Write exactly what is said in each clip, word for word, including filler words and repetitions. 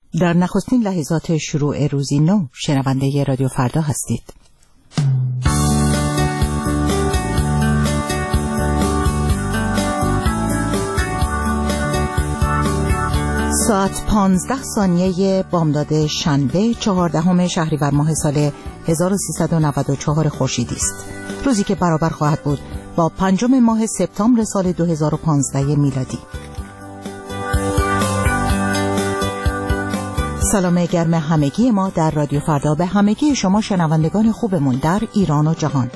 در نخستین لحظات شروع روزی نو شنونده رادیو فردا هستید. ساعت پانزده ثانیه بامداد شنبه چهاردهم شهریور ماه سال هزار و سیصد و نود و چهار خورشیدی است. روزی که برابر خواهد بود با پنجم ماه سپتامبر سال دو هزار و پانزده میلادی. سلام گرم همگی ما در رادیو فردا به همگی شما شنوندگان خوبمون در ایران و جهان.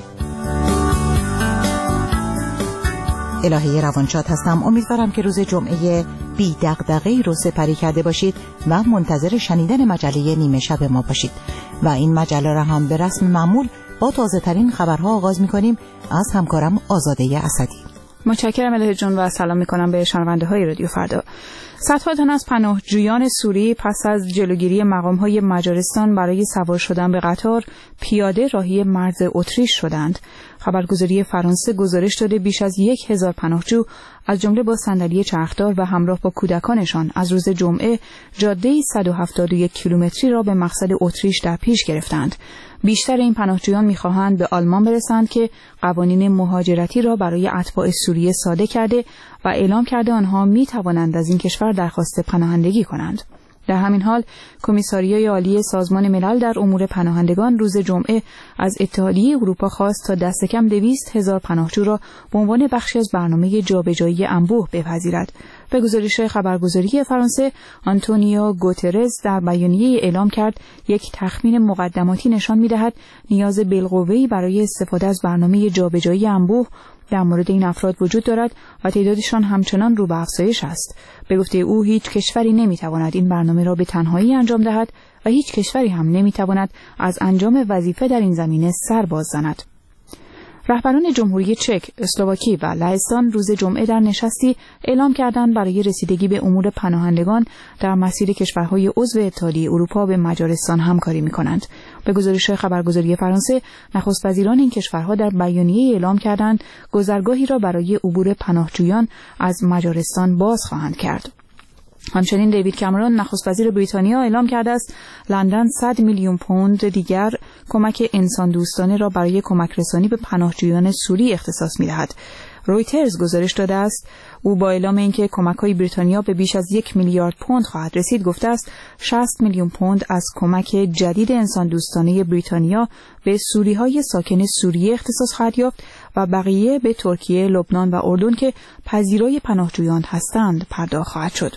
الهه روانشاد هستم. امیدوارم که روز جمعه بی دغدغه‌ای رو سپری کرده باشید و منتظر شنیدن مجله نیمه شب ما باشید و این مجله را هم به رسم معمول با تازه ترین خبرها آغاز می‌کنیم از همکارم آزاده اسدی. متشکرم الهه جون و سلام می‌کنم به شنونده های رادیو فردا. صدها تن از پناهجویان سوری پس از جلوگیری مقام‌های مجارستان برای سوار شدن به قطار پیاده راهی مرز اتریش شدند. خبرگزاری فرانسه گزارش داده بیش از یک هزار پناهجو از جمله با صندلی چرخدار و همراه با کودکانشان از روز جمعه جاده صد و هفتاد و یک کیلومتری را به مقصد اتریش در پیش گرفتند. بیشتر این پناهجویان می‌خواهند به آلمان برسند که قوانین مهاجرتی را برای اتباع سوریه صادر کرده و اعلام کرده آنها می‌توانند از این کشور درخواست پناهندگی کنند. در همین حال کمیساریای عالی سازمان ملل در امور پناهندگان روز جمعه از اتحادیه اروپا خواست تا دست کم دویست هزار پناهجو را به عنوان بخشی از برنامه جابجایی انبوه بپذیرد. به گزارش خبرگزاری فرانسه، آنتونیو گوترز در بیانیه اعلام کرد یک تخمین مقدماتی نشان می‌دهد نیاز بالقوه‌ای برای استفاده از برنامه جابجایی انبوه در مورد این افراد وجود دارد و تعدادشان همچنان رو به افزایش است. به گفته او هیچ کشوری نمیتواند این برنامه را به تنهایی انجام دهد و هیچ کشوری هم نمیتواند از انجام وظیفه در این زمینه سر باز زند. رهبران جمهوری چک، اسلواکی و لهستان روز جمعه در نشستی اعلام کردند برای رسیدگی به امور پناهندگان در مسیر کشورهای عضو اتحادیه اروپا به مجارستان همکاری می‌کنند. به گزارش خبرگزاری فرانسه، نخست وزیران این کشورها در بیانیه اعلام کردند گذرگاهی را برای عبور پناهجویان از مجارستان باز خواهند کرد. همچنین دیوید کامرون نخست وزیر بریتانیا اعلام کرده است لندن صد میلیون پوند دیگر کمک انسان دوستانه را برای کمک رسانی به پناهجویان سوری اختصاص می‌دهد. رویترز گزارش داده است او با اعلام اینکه کمک‌های بریتانیا به بیش از یک میلیارد پوند خواهد رسید گفته است شصت میلیون پوند از کمک جدید انسان دوستانه بریتانیا به سوری‌های ساکن سوریه اختصاص خواهد یافت و بقیه به ترکیه، لبنان و اردن که پذیرای پناهجویان هستند پرداخت خواهد شد.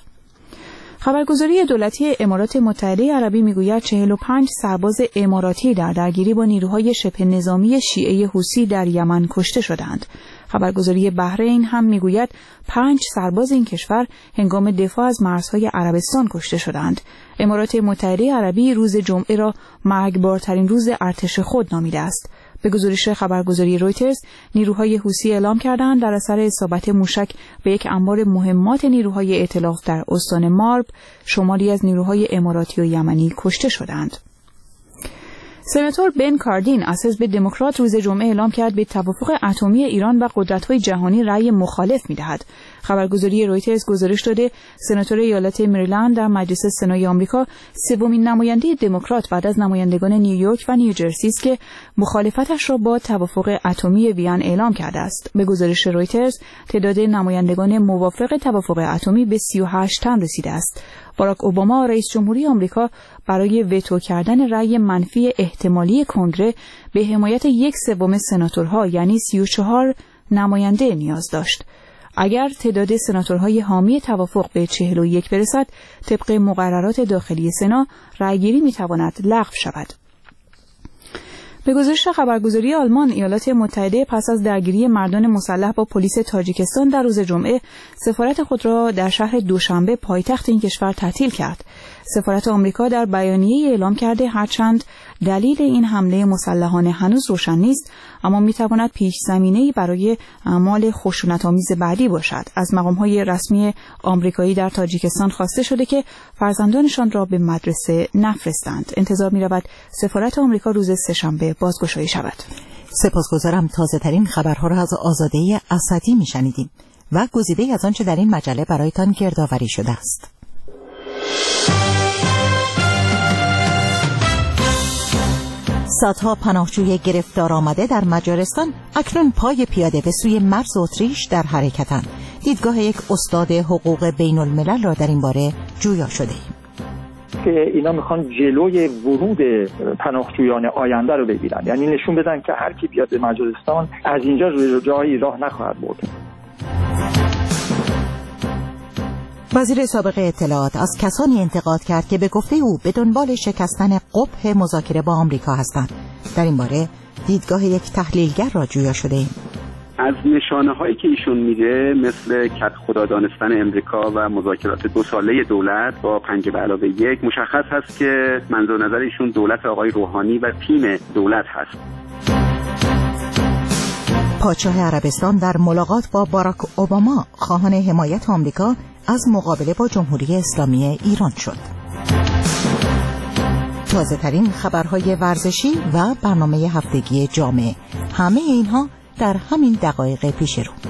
خبرگزاری دولتی امارات متحده عربی میگوید چهل و پنج سرباز اماراتی در درگیری با نیروهای شبه نظامی شیعه حوثی در یمن کشته شدند. خبرگزاری بحرین هم میگوید پنج سرباز این کشور هنگام دفاع از مرزهای عربستان کشته شدند. امارات متحده عربی روز جمعه را مرگبارترین روز ارتش خود نامیده است. به گزارش خبرگزاری رویترز، نیروهای حوثی اعلام کردند در اثر اصابت موشک به یک انبار مهمات نیروهای ائتلاف در استان مارب، شماری از نیروهای اماراتی و یمنی کشته شدند. سناتور بن کاردین از حزب دموکرات روز جمعه اعلام کرد به توافق اتمی ایران و قدرت‌های جهانی رأی مخالف می‌دهد. خبرگزاری رویترز گزارش داده سناتور ایالت مریلند در مجلس سنای آمریکا سومین نماینده دموکرات بعد از نمایندگان نیویورک و نیوجرسی است که مخالفتش را با توافق اتمی وین اعلام کرده است. به گزارش رویترز تعداد نمایندگان موافق توافق اتمی به سی و هشت تن رسیده است. باراک اوباما رئیس جمهوری آمریکا برای وتو کردن رأی منفی احتمالی کنگره به حمایت یک سوم سناتورها یعنی سی و چهار نماینده نیاز داشت. اگر تعداد سناتورهای حامی توافق به چهل و یک برسد، طبق مقررات داخلی سنا رأیگیری میتواند لغو شود. به گزارش خبرگزاری آلمان، ایالات متحده پس از درگیری مردان مسلح با پلیس تاجیکستان در روز جمعه سفارت خود را در شهر دوشنبه پایتخت این کشور تعطیل کرد. سفارت آمریکا در بیانیه اعلام کرده هرچند دلیل این حمله مسلحانه هنوز روشن نیست، اما میتواند پیش زمینه‌ای برای اعمال خشونت‌آمیز بعدی باشد. از مقام‌های رسمی آمریکایی در تاجیکستان خواسته شده که فرزندانشان را به مدرسه نفرستند. انتظار می‌رود سفارت آمریکا روز سه‌شنبه بازگشایی شود. سپاسگزارم. تازه‌ترین خبرها را از آزاده اسدی می‌شنیدیم و گزیده‌ای از آنچه در این مجله برایتان گردآوری شده است. صدها پناهجوی گرفتار آمده در مجارستان اکنون پای پیاده به سوی مرز اتریش در حرکتند. دیدگاه یک استاد حقوق بین الملل را در این باره جویا شده ایم. که اینا میخوان جلوی ورود پناهجویان آینده رو بگیرن، یعنی نشون بدن که هر کی بیاد به مجارستان از اینجا روی جایی راه نخواهد برد. وزیر سابق اطلاعات از کسانی انتقاد کرد که به گفته او به دنبال شکستن قبح مذاکره با آمریکا هستند. در این باره دیدگاه یک تحلیلگر را جویا شده ایم. از نشانه هایی که ایشون میده مثل کد خدا دانستن امریکا و مذاکرات دو ساله دولت با پنج به علاوه یک مشخص هست که منظور نظر ایشون دولت آقای روحانی و تیم دولت هست. پادشاه عربستان در ملاقات با باراک اوباما خواهان حمایت آمریکا از مقابله با جمهوری اسلامی ایران شد. تازه ترین خبرهای ورزشی و برنامه هفتگی جامعه، همه اینها در همین دقایق پیش رو.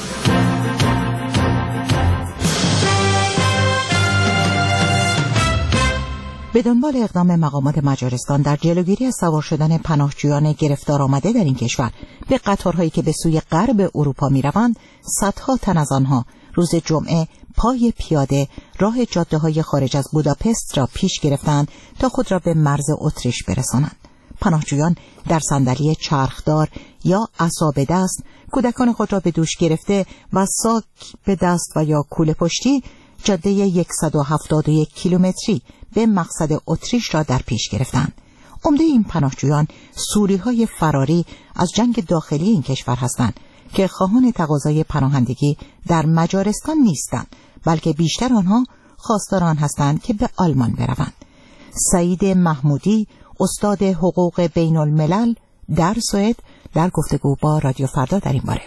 به دنبال اقدام مقامات مجارستان در جلوگیری از سوار شدن پناهجویان گرفتار آمده در این کشور به قطارهایی که به سوی غرب اروپا می روند، صدها تن از آنها روز جمعه پای پیاده راه جاده‌های خارج از بوداپست را پیش گرفتند تا خود را به مرز اتریش برسانند. پناهجویان در صندلی چرخدار یا عصا به دست، کودکان خود را به دوش گرفته و ساک به دست و یا کوله پشتی جاده صد و هفتاد و یک کیلومتری به مقصد اتریش را در پیش گرفتند. عمده این پناهجویان سوری‌های فراری از جنگ داخلی این کشور هستند که خواهان تقاضای پناهندگی در مجارستان نیستند، بلکه بیشتر آنها خواستار آن هستند که به آلمان بروند. سعید محمودی، استاد حقوق بین الملل در سوئد، در گفتگو با رادیو فردا در این باره.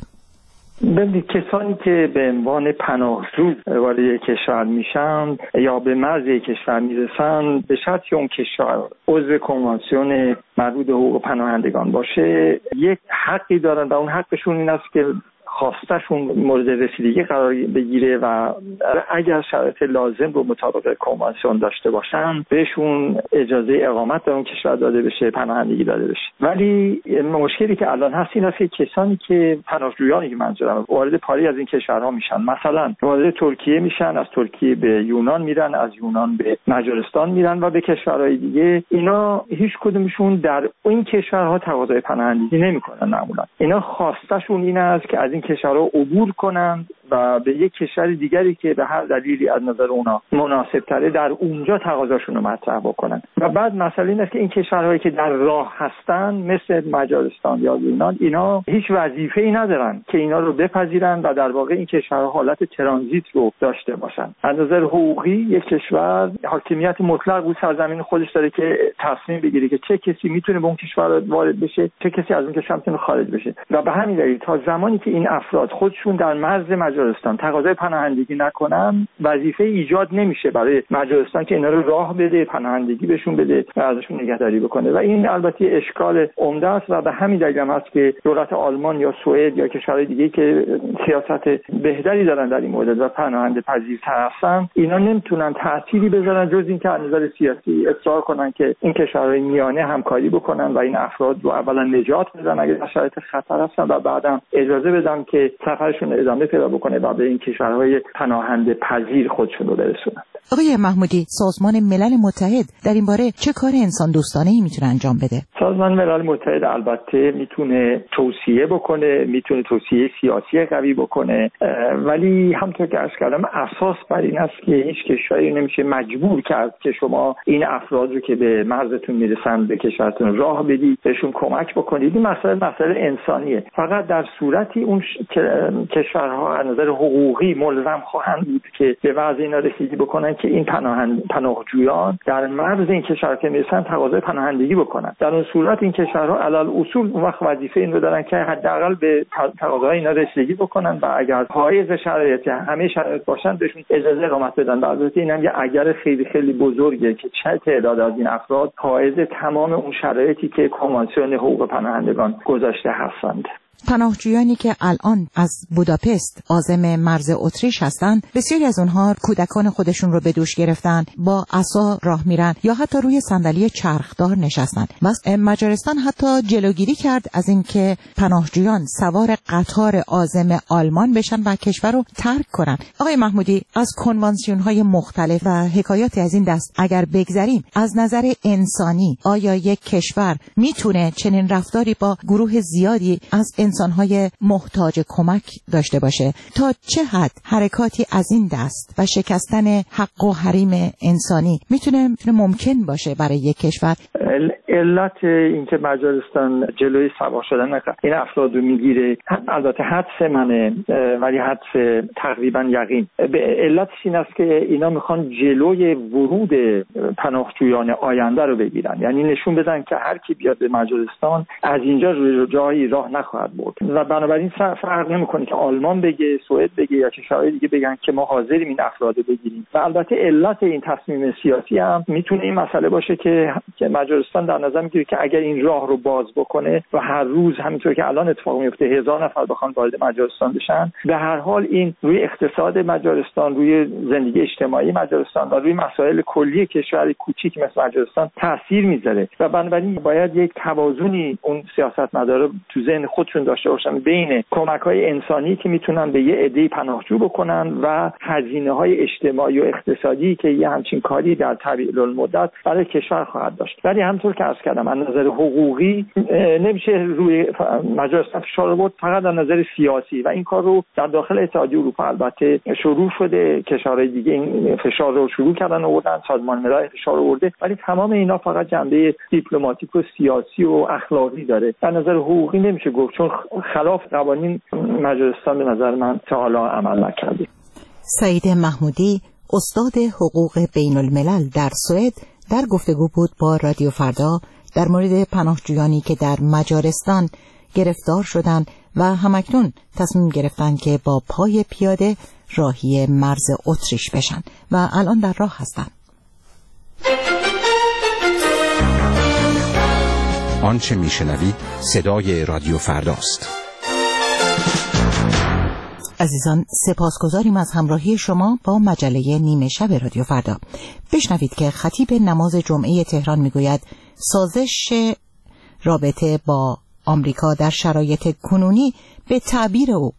ببینید کسانی که به عنوان پناهجو وارد یک کشور میشن یا به مرز یک کشور میرسن، به شرطی اون کشور عضو کنوانسیون مربوط به حقوق پناهندگان باشه، یک حقی دارن و اون حقشون این است که خواستشون مورد رسیدگی قرار بگیره و اگر شرایط لازم رو مطابق کنوانسیون داشته باشن بهشون اجازه اقامت در اون کشور داده بشه، پناهندگی داده بشه. ولی مشکلی که الان هست این است که کسانی که پناهجویانی که منظورم وارد پاری از این کشورها میشن، مثلا وارد ترکیه میشن، از ترکیه به یونان میرن، از یونان به مجارستان میرن و به کشورهای دیگه، اینا هیچ کدومشون در این کشورها تقاضای پناهندگی نمیکنن. معمولا اینا خواستشون این است که از این کشورها عبور کنند و به یک کشور دیگری که به هر دلیلی از نظر اونا مناسب تره در اونجا تقاضاشون رو مطرح بکنن. و بعد مسئله این است که این کشورهایی که در راه هستن مثل مجارستان یا یونان، اینا هیچ وظیفه‌ای ندارن که اینا رو بپذیرن و در واقع این کشورها حالت ترانزیت رو داشته باشن. از نظر حقوقی یک کشور حاکمیت مطلق رو سرزمین خودش داره که تصمیم بگیره که چه کسی میتونه به اون کشور وارد بشه، چه کسی از اون کشور میتونه خارج بشه. و به همین دلیل تا زمانی که این افراد خودشون در مرز مجارستان تقاضای پناهندگی نکنن، وظیفه ایجاد نمیشه برای مجارستان که اینا رو راه بده، پناهندگی بهشون بده و ازشون نگهداری بکنه. و این البته اشکال عمده است و به همین دلیل هم هست که دولت آلمان یا سوئد یا کشورهای دیگه که سیاست بهتری دارن در این مورد و پناهنده پذیرتر هستن، اینا نمیتونن تأثیری بذارن جز اینکه از نظر سیاسی اصرار کنن که این کشورهای میانه همکاری بکنن و این افراد رو اولا نجات بدن اگه در شرایط خطر هستن و بعدم اجازه بدن که سفرشون ادامه پیدا بکنه و به این کشورهای پناهنده پذیر خودشون رو برسونن. آقای محمودی، سازمان ملل متحد در این باره چه کار انسان دوستانه ای میتونه انجام بده؟ سازمان ملل متحد البته میتونه توصیه بکنه، میتونه توصیه سیاسی قوی بکنه، ولی همونطور که عرض کردم اساس بر این است که هیچ کشوری نمیشه مجبور کرد که شما این افراد رو که به مرزتون میرسن به کشورتون راه بدید، بهشون کمک بکنید. این مسئله مسئله انسانیه. فقط در صورتی اون کشورها از نظر حقوقی ملزم خواهند بود که به وضع اینا رسیدگی بکنن که این پناهند پناهجویان در مرز این کشور که میرسن تقاضای پناهندگی بکنن. در اون صورت این کشورها علل اصول اون وقت وظیفه این رو دارن که حداقل به تقاضای اینا رسیدگی بکنن و اگر حائز شرایط همه شرایط باشن بهشون اجازه اقامت بدن. البته اینم یه اگر خیلی خیلی بزرگه که چه تعداد از این افراد حائز تمام اون شرایطی که کنوانسیون حقوق پناهندگان گذاشته هستند. پناهجویانی که الان از بوداپست عازم مرز اتریش هستند، بسیاری از اونها کودکان خودشون رو به دوش گرفتن، با عصا راه میرن یا حتی روی صندلی چرخدار نشستن. بس مجارستان حتی جلوگیری کرد از اینکه پناهجویان سوار قطار عازم آلمان بشن و کشور رو ترک کنن. آقای محمودی، از کنوانسیون‌های مختلف و حکایاتی از این دست اگر بگذریم، از نظر انسانی آیا یک کشور میتونه چنین رفتاری با گروه زیادی از انسان‌های محتاج کمک داشته باشه؟ تا چه حد حرکاتی از این دست و شکستن حق و حریم انسانی میتونه میتونه ممکن باشه برای یک کشور؟ علت اینکه مجارستان جلوی سوار شدن این افراد رو میگیره، البته حدس منه ولی حدس تقریبا یقین، به علتش این است که اینا میخوان جلوی ورود پناهجویان آینده رو بگیرن، یعنی نشون بدن که هر کی بیاد به مجارستان از اینجا روی جایی راه نخواهد برد و بنابراین فرق نمیکنه که آلمان بگه، سوئد بگه یا کشورهای دیگه بگن که ما حاضریم این افراد رو بگیریم. و البته علت این تصمیم سیاسی هم میتونه این مسئله باشه که مجارستان در نظر میگیره که اگر این راه رو باز بکنه و هر روز همینطور که الان اتفاق میفته هزار نفر بخوان وارد مجارستان بشن، به هر حال این روی اقتصاد مجارستان، روی زندگی اجتماعی مجارستان و روی مسائل کلی کشور کوچیک مثل مجارستان تاثیر میذاره و بنابراین باید یک توازنی اون سیاستمدارا تو ذهن خودشون داشته باشن بین کمک‌های انسانی که میتونن به یه عده پناهجو بکنن و هزینه‌های اجتماعی و اقتصادی که یه همچین کاری در طویل المدت برای کشور خواهد داشت. ولی همونطور که عرض کردم از نظر حقوقی نمیشه روی مجارستان فشار آورد، فقط از نظر سیاسی، و این کار رو در داخل اتحادیه اروپا البته شروع شده، کشورهای دیگه این فشار رو شروع کردن آوردن، سازمان ملل فشار آورده، ولی تمام اینا فقط جنبه دیپلماتیک و سیاسی و اخلاقی داره. در نظر حقوقی نمیشه گفت، چون خلاف قوانین مجارستان به نظر من تا حالا عمل نکرده. سعید محمودی، استاد حقوق بین الملل در سوئد، در گفتگو بود با رادیو فردا در مورد پناهجویانی که در مجارستان گرفتار شدند و همکنون تصمیم گرفتن که با پای پیاده راهی مرز اتریش بشن و الان در راه هستند. آنچه میشنوید صدای رادیو فرداست. عزیزان، سپاسگزاریم از همراهی شما با مجله نیمه شب رادیو فردا. بشنوید که خطیب نماز جمعه تهران میگوید سازش رابطه با آمریکا در شرایط کنونی به تعبیر او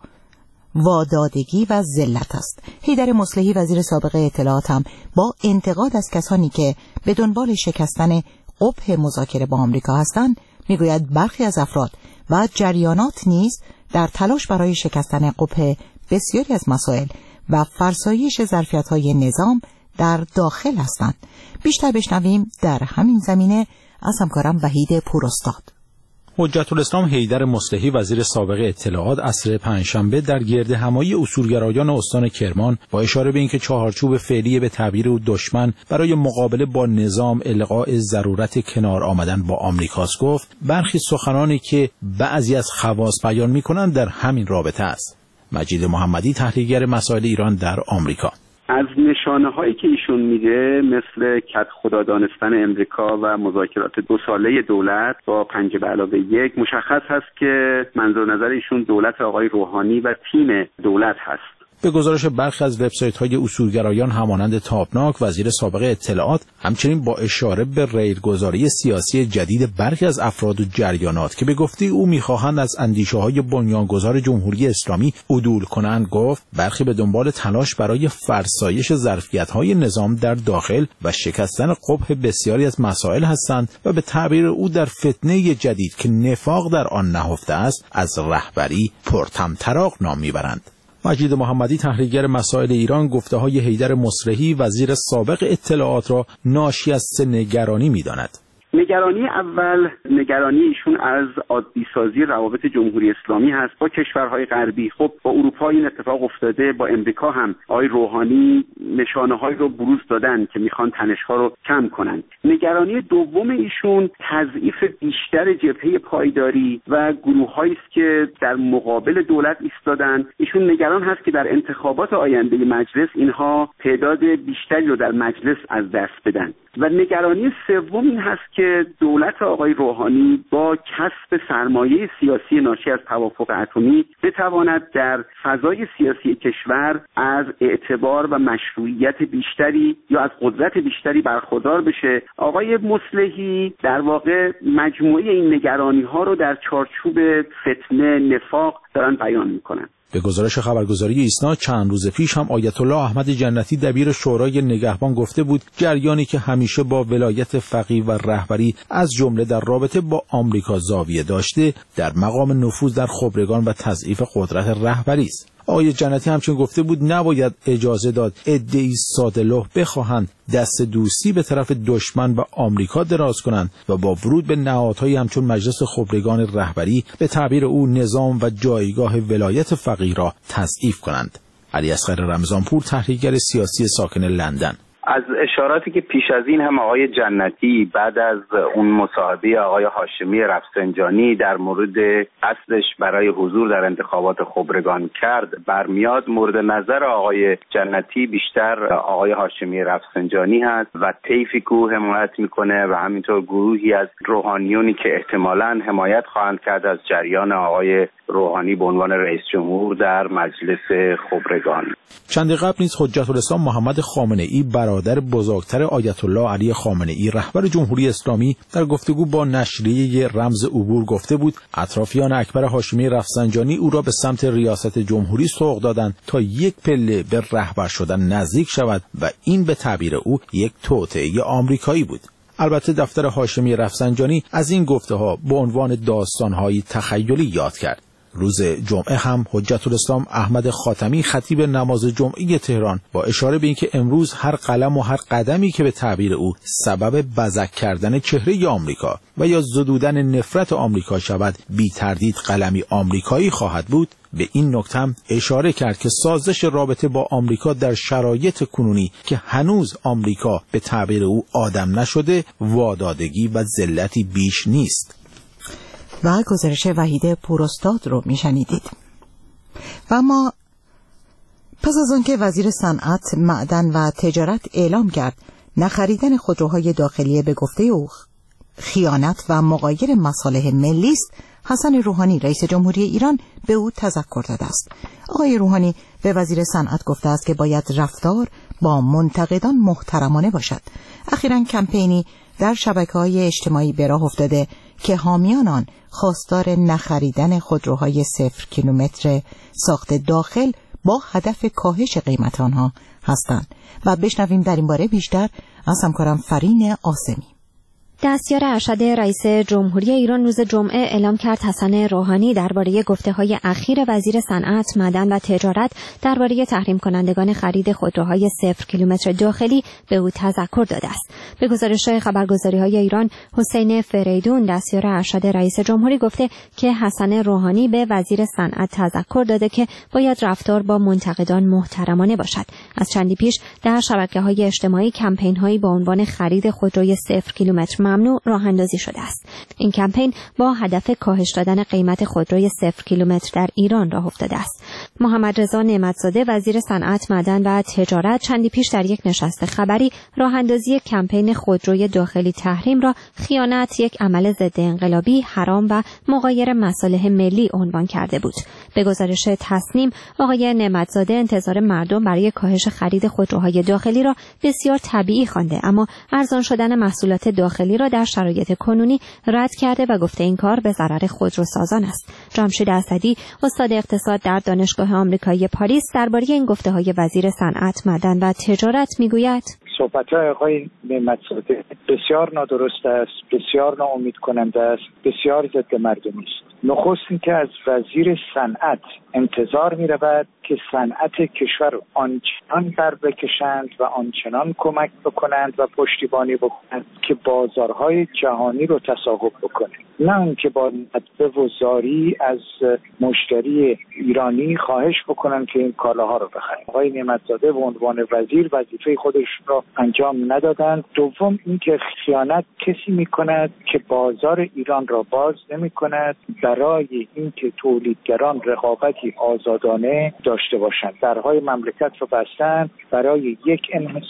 وادادگی و ذلت است. حیدر مصلحی وزیر سابق اطلاعات هم با انتقاد از کسانی که به دنبال شکستن قبح مذاکره با آمریکا هستند میگوید برخی از افراد و جریانات نیز در تلاش برای شکستن قبح بسیاری از مسائل و فرسایش ظرفیت‌های نظام در داخل هستند. بیشتر بشنویم در همین زمینه از همکارم وحید پوراستاد. حجت الاسلام حیدر مصلحی وزیر سابق اطلاعات عصر پنجشنبه در گردهمایی اصولگرایان استان کرمان با اشاره به اینکه چهارچوب فعلی به تعبیر او دشمن برای مقابله با نظام الغاء ضرورت کنار آمدن با آمریکاست گفت برخی سخنانی که بعضی از خواص بیان می‌کنند در همین رابطه است. مجید محمدی، تحلیلگر مسائل ایران در آمریکا: از نشانه‌هایی که ایشون میده مثل کد خدا دانستن امریکا و مذاکرات دو ساله دولت با پنج به علاوه یک مشخص هست که منظور نظر ایشون دولت آقای روحانی و تیم دولت هست. به گزارش برخی از وبسایت‌های اصولگرایان همانند تابناک، وزیر سابق اطلاعات همچنین با اشاره به ریلگذاری سیاسی جدید برخی از افراد و جریانات که به گفته او می‌خواهند از اندیشه‌های بنیانگذار جمهوری اسلامی عدول کنند گفت برخی به دنبال تلاش برای فرسایش ظرفیت‌های نظام در داخل و شکستن قبح بسیاری از مسائل هستند و به تعبیر او در فتنه جدید که نفاق در آن نهفته است از رهبری پرطمطراق نام می‌برند. مجید محمدی، تحلیلگر مسائل ایران، گفته‌های حیدر مصلحی وزیر سابق اطلاعات را ناشی از سه نگرانی می‌داند. نگرانی اول نگرانی ایشون از عادی‌سازی روابط جمهوری اسلامی هست با کشورهای غربی. خب با اروپا این اتفاق افتاده، با امریکا هم آقای روحانی نشانه‌هایی رو بروز دادن که میخوان تنش‌ها رو کم کنن. نگرانی دوم ایشون تضعیف بیشتر جبهه پایداری و گروه‌هایی است که در مقابل دولت ایستادن. ایشون نگران هست که در انتخابات آینده مجلس اینها تعداد بیشتری رو در مجلس از دست بدن. و نگرانی سوم این هست که که دولت آقای روحانی با کسب سرمایه سیاسی ناشی از توافق اتمی بتواند در فضای سیاسی کشور از اعتبار و مشروعیت بیشتری یا از قدرت بیشتری برخوردار بشه. آقای مصلحی در واقع مجموعه این نگرانی ها رو در چارچوب فتنه، نفاق دارن بیان میکنن. به گزارش خبرگزاری ایسنا چند روز پیش هم آیت الله احمد جنتی دبیر شورای نگهبان گفته بود جریانی که همیشه با ولایت فقیه و رهبری از جمله در رابطه با آمریکا زاویه داشته در مقام نفوذ در خبرگان و تضعیف قدرت رهبری است. آقای جنتی همچنین گفته بود نباید اجازه داد عده‌ای ساده‌لوح بخواهند دست دوستی به طرف دشمن و آمریکا دراز کنند و با ورود به نهادهای همچون مجلس خبرگان رهبری به تعبیر او نظام و جایگاه ولایت فقیه را تضعیف کنند. علی اصغر رمضانپور، تحلیلگر سیاسی ساکن لندن: از اشاراتی که پیش از این هم آقای جنتی بعد از اون مصاحبه آقای هاشمی رفسنجانی در مورد قصدش برای حضور در انتخابات خبرگان کرد برمیاد مورد نظر آقای جنتی بیشتر آقای هاشمی رفسنجانی هست و طیفی که حمایت میکنه و همینطور گروهی از روحانیونی که احتمالاً حمایت خواهند کرد از جریان آقای روحانی به عنوان رئیس جمهور در مجلس خبرگان. چند قبل نیز حجت الاسلام محمد خامنه ای برادر بزرگتر آیت الله علی خامنه ای رهبر جمهوری اسلامی در گفتگو با نشریه رمز عبور گفته بود اطرافیان اکبر هاشمی رفسنجانی او را به سمت ریاست جمهوری سوق دادند تا یک پله به رهبر شدن نزدیک شود و این به تعبیر او یک توطئه آمریکایی بود. البته دفتر هاشمی رفسنجانی از این گفته‌ها به عنوان داستان‌های تخیلی یاد کرد. روز جمعه هم حجت الاسلام احمد خاتمی خطیب نماز جمعه تهران با اشاره به اینکه امروز هر قلم و هر قدمی که به تعبیر او سبب بزک کردن چهره آمریکا و یا زدودن نفرت آمریکا شود بی تردید قلمی آمریکایی خواهد بود، به این نکته هم اشاره کرد که سازش رابطه با آمریکا در شرایط کنونی که هنوز آمریکا به تعبیر او آدم نشده وادادگی و ذلتی بیش نیست. و گزارش وحید پوراستاد رو میشنیدید. و اما پس از آنکه وزیر صنعت، معدن و تجارت اعلام کرد نخریدن خودروهای داخلی به گفته او خیانت و مغایر مصالح ملی است، حسن روحانی رئیس جمهوری ایران به او تذکر داده است. آقای روحانی به وزیر صنعت گفته است که باید رفتار با منتقدان محترمانه باشد. اخیراً کمپینی در شبکه‌های اجتماعی به راه افتاده که حامیان آن خواستار نخریدن خودروهای صفر کیلومتر ساخت داخل با هدف کاهش قیمت آنها هستند. و بشنویم در این باره بیشتر از همکارم فرین آسمی. دستیار ارشد رئیس جمهوری ایران روز جمعه اعلام کرد حسن روحانی درباره گفته‌های اخیر وزیر صنعت، معدن و تجارت درباره تحریم کنندگان خرید خودروهای صفر کیلومتر داخلی به او تذکر داده است. به گزارش خبرگزاری‌های ایران، حسین فریدون دستیار ارشد رئیس جمهوری گفته که حسن روحانی به وزیر صنعت تذکر داده که باید رفتار با منتقدان محترمانه باشد. از چندی پیش در شبکه‌های اجتماعی کمپین‌هایی با عنوان خرید خودروی صفر کیلومتر ممنوع راه اندازی شده است. این کمپین با هدف کاهش دادن قیمت خودروی صفر کیلومتر در ایران راه افتاده است. محمد رضا نعمتزاده وزیر صنعت، معدن و تجارت چندی پیش در یک نشست خبری راه اندازی کمپین خودروی داخلی تحریم را خیانت، یک عمل ضد انقلابی، حرام و مغایر مصالح ملی عنوان کرده بود. به گزارش تصنیم، آقای نعمتزاده انتظار مردم برای کاهش خرید خودروهای داخلی را بسیار طبیعی خوانده، اما ارزان شدن محصولات داخلی را در شرایط کنونی رد کرده و گفته این کار به ضرر خودروسازان است. جمشید اسدی استاد اقتصاد در دانشگاه آمریکایی پاریس درباره این گفته‌های وزیر صنعت، معدن و تجارت میگوید: صحبت‌های آقای نعمتزاده بسیار نادرست است، بسیار ناامید کننده است، بسیار ضد مردمی است. نخست اینکه از وزیر صنعت انتظار می رود که صنعت کشور آنچنان بر بکشند و آنچنان کمک بکنند و پشتیبانی بکنند که بازارهای جهانی رو تصاحب بکنه، نه اینکه با ندبه و زاری از مشتری ایرانی خواهش بکنند که این کالاها رو بخرند. آقای نعمتزاده به عنوان وزیر وظیفه خودش را انجام ندادند. دوم اینکه خیانت کسی میکند که بازار ایران را باز نمیکند برای اینکه تولیدگران رقابتی آزادانه داشته باشند. درهای مملکت رو بستند برای یک انحصار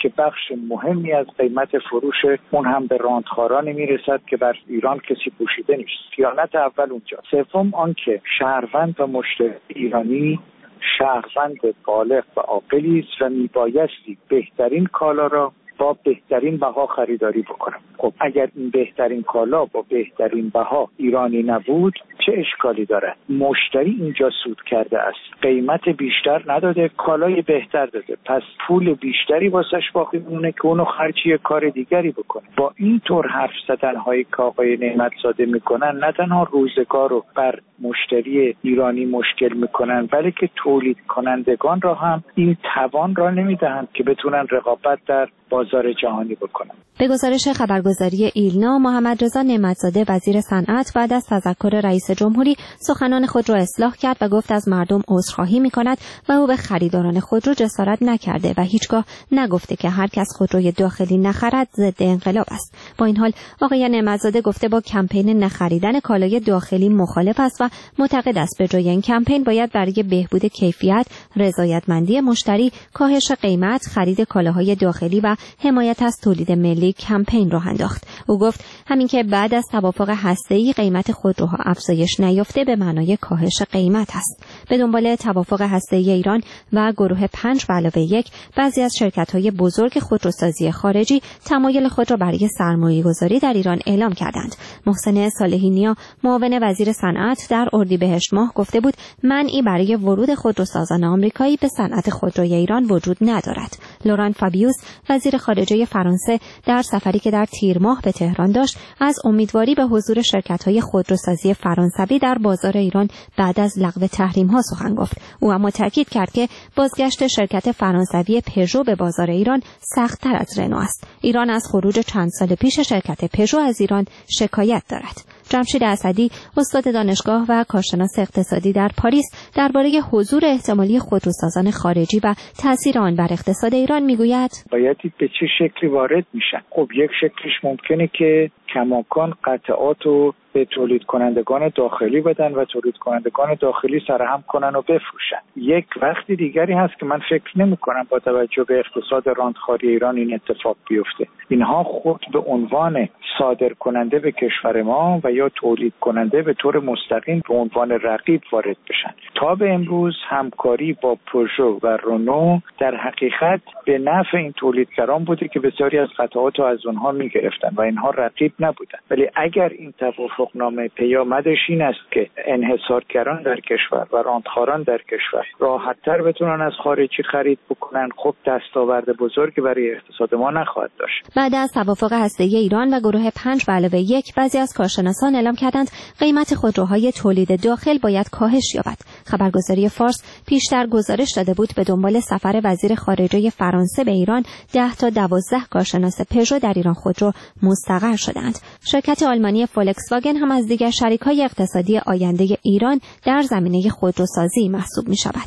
که بخش مهمی از قیمت فروش اون هم به راندخارانی میرسد که بر ایران کسی پوشیده نیست. خیانت اول اونجا. سوم آنکه شهروند و مشتری ایرانی شهروند بالغ و عاقلی است و میبایستی بهترین کالا را با بهترین بها خریداری بکنم. خب اگر این بهترین کالا با بهترین بها ایرانی نبود چه اشکالی دارد؟ مشتری اینجا سود کرده است، قیمت بیشتر نداده، کالای بهتر داده، پس پول بیشتری واسش باقی میمونه که اونو خرجی کار دیگری بکنه. با این طور حرف زدن هایی که آقای نعمتزاده میکنن نه تنها روزگار رو بر مشتری ایرانی مشکل میکنن، بلکه تولید کنندگان را هم این توان را نمیدهند که بتونن رقابت در بازار جهانی بکنن. به گزارش خبرگزاری ایلنا، محمد رضا نعمتزاده وزیر صنعت بعد از تذکر رئیس جمهوری سخنان خود را اصلاح کرد و گفت از مردم عذرخواهی می‌کند و او به خریداران خودرو جسارت نکرده و هیچگاه نگفته که هر کس خودروی داخلی نخرد ضد انقلاب است. با این حال آقای نعمتزاده گفته با کمپین نخریدن کالای داخلی مخالف است و معتقد است به جای این کمپین باید برای بهبود کیفیت، رضایتمندی مشتری، کاهش قیمت، خرید کالاهای داخلی و حمایت از تولید ملی کمپین راه انداخت. او گفت همین که بعد از توافق هسته‌ای قیمت خودروها افزایش نیافته به معنای کاهش قیمت است. به دنبال توافق هسته‌ای ایران و گروه پنج به علاوه یک، بعضی از شرکت‌های بزرگ خودروسازی خارجی تمایل خود را برای سرمایه‌گذاری در ایران اعلام کردند. محسن صالحی نیا، معاون وزیر صنعت، در اردیبهشت ماه گفته بود منعی برای ورود خودروسازان آمریکایی به صنعت خودروی ایران وجود ندارد. لوران فابیوس، وزیر خارجه فرانسه، در سفری که در تیر ماه به تهران داشت از امیدواری به حضور شرکت‌های خودروسازی فرانسوی در بازار ایران بعد از لغو تحریم‌ها سخن گفت. او اما تاکید کرد که بازگشت شرکت فرانسوی پژو به بازار ایران سخت‌تر از رنو است. ایران از خروج چند سال پیش شرکت پژو از ایران شکایت دارد. جمشید اسدی، استاد دانشگاه و کارشناس اقتصادی در پاریس، درباره حضور احتمالی خودروسازان خارجی و تاثیر آن بر اقتصاد ایران میگوید باید به چه شکلی وارد میشن. خب یک شکلش ممکنه که کماکان قطعات رو به تولید کنندگان داخلی بدن و تولید کنندگان داخلی سرهم کنن و بفروشن. یک وقت دیگری هست که من فکر نمی کنم با توجه به اقتصاد راندخاری ایران این اتفاق بیفته. اینها خود به عنوان صادر کننده به کشور ما و یا تولید کننده به طور مستقیم به عنوان رقیب وارد بشن. تا به امروز همکاری با پژو و رونو در حقیقت به نفع این تولیدگران بوده که بسیاری از قطعات رو از اونها میگرفتن و اینها رقیب نبودن. ولی اگر این توافقنامه پیامدش این است که انحصارگران در کشور و راندخاران در کشور راحت‌تر بتونن از خارجی خرید بکنن، خب دستاورد بزرگی برای اقتصاد ما نخواهد داشت. بعد از توافق هسته‌ای ایران و گروه پنج به علاوه یک، بعضی از کارشناسان اعلام کردند قیمت خودروهای تولید داخل باید کاهش یابد. خبرگزاری فارس پیشتر گزارش داده بود به دنبال سفر وزیر خارجه فرانسه به ایران ده تا دوازده کارشناس پژو در ایران خودرو مستقر شدند. شرکت آلمانی فولکس واگن هم از دیگر شریک‌های اقتصادی آینده ایران در زمینه خودروسازی محسوب می‌شود.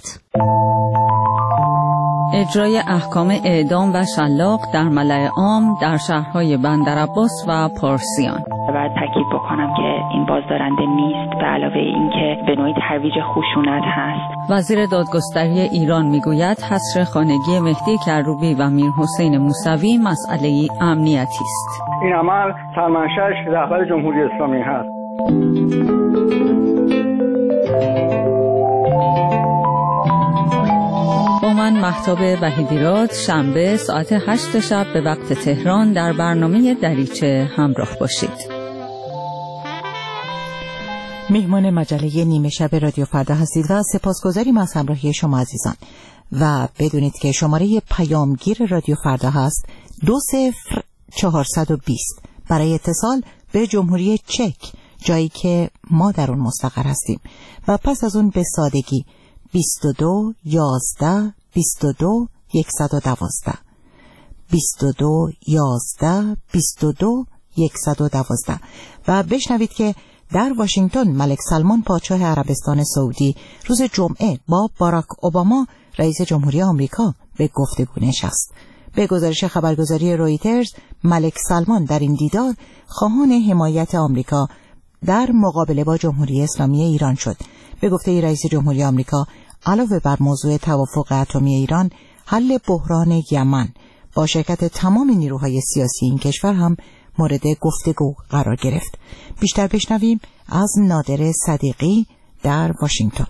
اجرای احکام اعدام و شلاق در ملأ عام در شهرهای بندرعباس و پارسیان. باید تاکید بکنم که این بازدارنده نیست، به علاوه اینکه به نوعی ترویج خشونت هست. وزیر دادگستری ایران میگوید حصر خانگی مهدی کروبی و میر حسین موسوی مسئله امنیتی است. این عمل سرمنشأش رهبر جمهوری اسلامی هست. با من مهتاب وحیدیراد، شنبه ساعت هشت شب به وقت تهران در برنامه دریچه همراه باشید. مهمان مجله نیمه شب رادیو فردا هستید و سپاسگزاریم از همراهی شما عزیزان. و بدونید که شماره پیامگیر رادیو فردا هست دو صفر چهارصد و بیست برای اتصال به جمهوری چک، جایی که ما در اون مستقر هستیم، و پس از اون به سادگی بیست و دو یازده بیست و دو صد و دوازده بیست و دو یازده بیست و دو صد و دوازده. و بشنوید که در واشنگتن ملک سلمان پادشاه عربستان سعودی روز جمعه با باراک اوباما رئیس جمهوری آمریکا به گفتگو نشست. به گزارش خبرگزاری رویترز، ملک سلمان در این دیدار خواهان حمایت آمریکا در مقابله با جمهوری اسلامی ایران شد. به گفته رئیس جمهوری آمریکا، علاوه بر موضوع توافق اتمی ایران، حل بحران یمن، با شرکت تمام نیروهای سیاسی این کشور هم مورد گفتگو قرار گرفت. بیشتر بشنویم از نادر صدیقی در واشنگتن.